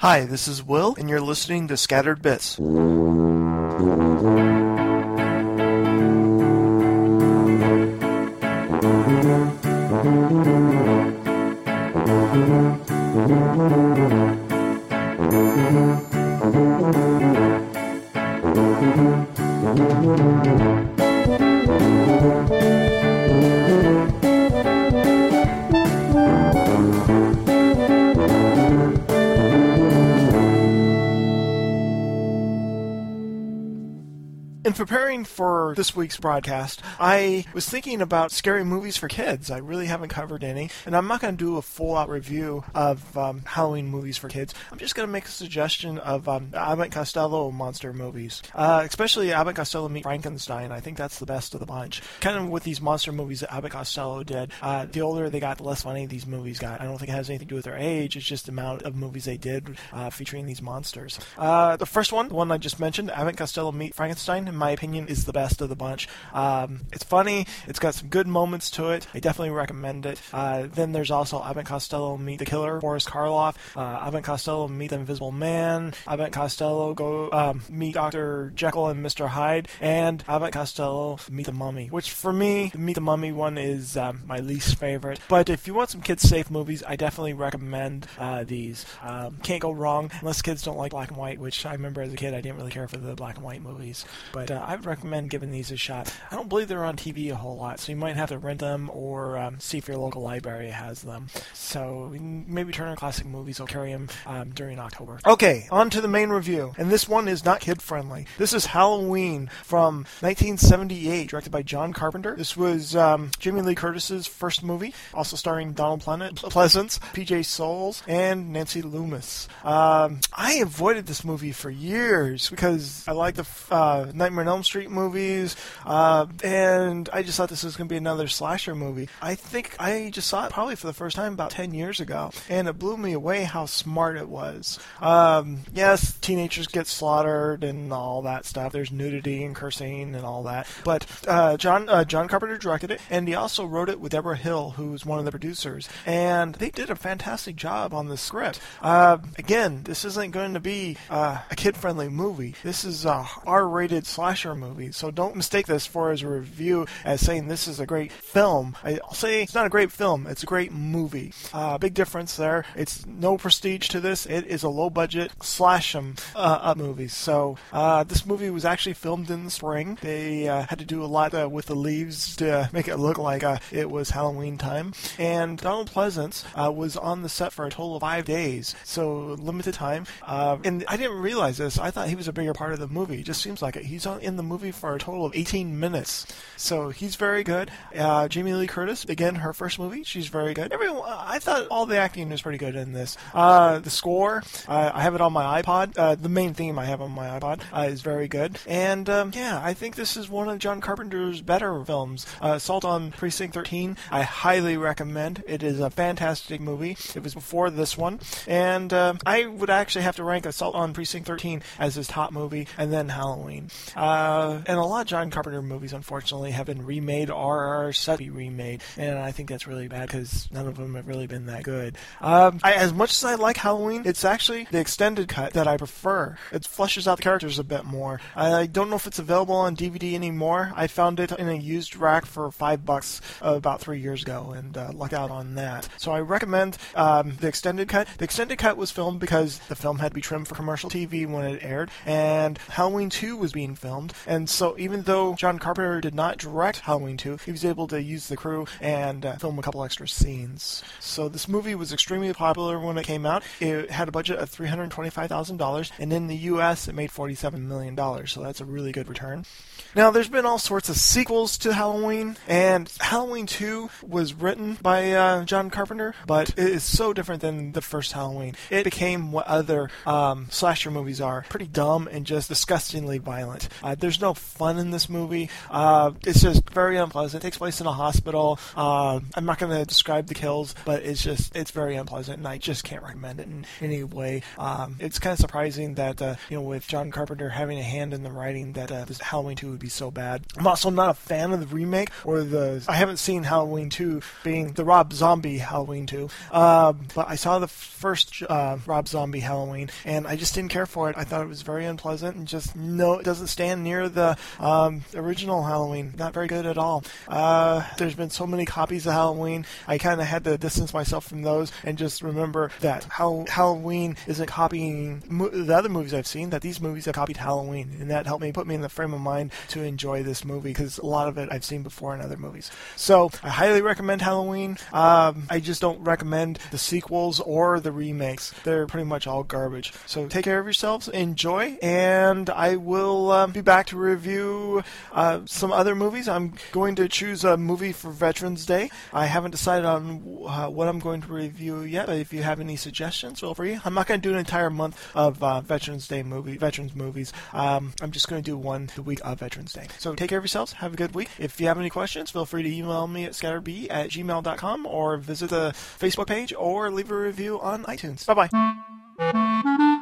Hi, this is Will, and you're listening to Scattered Bits. In preparing for this week's broadcast, I was thinking about scary movies for kids. I really haven't covered any, and I'm not going to do a full-out review of Halloween movies for kids. I'm just going to make a suggestion of Abbott and Costello monster movies, especially Abbott and Costello Meet Frankenstein. I think that's the best of the bunch. Kind of with these monster movies that Abbott and Costello did, the older they got, the less funny these movies got. I don't think it has anything to do with their age. It's just the amount of movies they did featuring these monsters. The first one, the one I just mentioned, Abbott and Costello Meet Frankenstein, in my opinion, is the best of the bunch. It's funny. It's got some good moments to it. I definitely recommend it. Then there's also Abbott and Costello Meet the Killer, Boris Karloff. Abbott and Costello Meet the Invisible Man. Abbott and Costello go meet Dr. Jekyll and Mr. Hyde. And Abbott and Costello Meet the Mummy, which for me, the Meet the Mummy one is my least favorite. But if you want some kids-safe movies, I definitely recommend these. Can't go wrong, unless kids don't like black and white, which I remember as a kid I didn't really care for the black and white movies. But I would recommend giving these a shot. I don't believe they're on TV a whole lot, so you might have to rent them or see if your local library has them. So maybe Turner Classic Movies will carry them during October. Okay, on to the main review. And this one is not kid-friendly. This is Halloween from 1978, directed by John Carpenter. This was Jamie Lee Curtis's first movie, also starring Donald Pleasence, PJ Soles, and Nancy Loomis. I avoided this movie for years because I like the Nightmare on Elm Street movies, and I just thought this was going to be another slasher movie. I think I just saw it probably for the first time about 10 years ago, and it blew me away how smart it was. Yes, teenagers get slaughtered and all that stuff. There's nudity and cursing and all that, but John Carpenter directed it, and he also wrote it with Deborah Hill, who's one of the producers, and they did a fantastic job on the script. Again, this isn't going to be a kid-friendly movie. This is a R-rated slasher movie, so don't mistake this for as a review as saying this is a great film. I'll say it's not a great film, it's a great movie. Big difference there. It's no prestige to this. It is a low-budget slash 'em up movie. So this movie was actually filmed in the spring. They had to do a lot with the leaves to make it look like it was Halloween time. And Donald Pleasence was on the set for a total of 5 days, so limited time. And I didn't realize this. I thought he was a bigger part of the movie. It just seems like it. He's in the movie for a total of 18 minutes. So he's very good. Jamie Lee Curtis, again, her first movie, she's very good. I thought all the acting was pretty good in this. The score, I have it on my iPod. The main theme I have on my iPod is very good. And I think this is one of John Carpenter's better films. Assault on Precinct 13, I highly recommend. It is a fantastic movie. It was before this one. And I would actually have to rank Assault on Precinct 13 as his top movie, and then Halloween. And a lot of John Carpenter movies, unfortunately, have been remade or are set to be remade, and I think that's really bad because none of them have really been that good. As much as I like Halloween, it's actually the extended cut that I prefer. It fleshes out the characters a bit more. I don't know if it's available on DVD anymore. I found it in a used rack for $5 about 3 years ago, and luck out on that. So I recommend the extended cut. The extended cut was filmed because the film had to be trimmed for commercial TV when it aired, and Halloween 2 was being filmed, and so even though John Carpenter did not direct Halloween 2, he was able to use the crew and film a couple extra scenes. So this movie was extremely popular when it came out. It had a budget of $325,000, and in the US it made $47 million, so that's a really good return. Now, there's been all sorts of sequels to Halloween, and Halloween 2 was written by John Carpenter, but it is so different than the first Halloween. It became what other slasher movies are, pretty dumb and just disgustingly violent. There's no fun in this movie. It's just very unpleasant. It takes place in a hospital. I'm not going to describe the kills, but it's very unpleasant, and I just can't recommend it in any way. It's kind of surprising that with John Carpenter having a hand in the writing, that this Halloween 2 would be so bad. I'm also not a fan of the remake I haven't seen Halloween 2 being the Rob Zombie Halloween 2, but I saw the first Rob Zombie Halloween, and I just didn't care for it. I thought it was very unpleasant, and it doesn't stand near the original Halloween. Not very good at all. There's been so many copies of Halloween, I kind of had to distance myself from those and just remember that Halloween isn't copying the other movies I've seen, that these movies have copied Halloween, and that helped put me in the frame of mind to enjoy this movie, because a lot of it I've seen before in other movies. So I highly recommend Halloween. I just don't recommend the sequels or the remakes. They're pretty much all garbage. So take care of yourselves, enjoy, and I will be back to review some other movies. I'm going to choose a movie for Veterans Day. I haven't decided on what I'm going to review yet, but if you have any suggestions, feel free. I'm not going to do an entire month of Veterans movies. I'm just going to do one the week of Veterans Day. So take care of yourselves. Have a good week. If you have any questions, feel free to email me at scatterbee@gmail.com or visit the Facebook page or leave a review on iTunes. Bye-bye.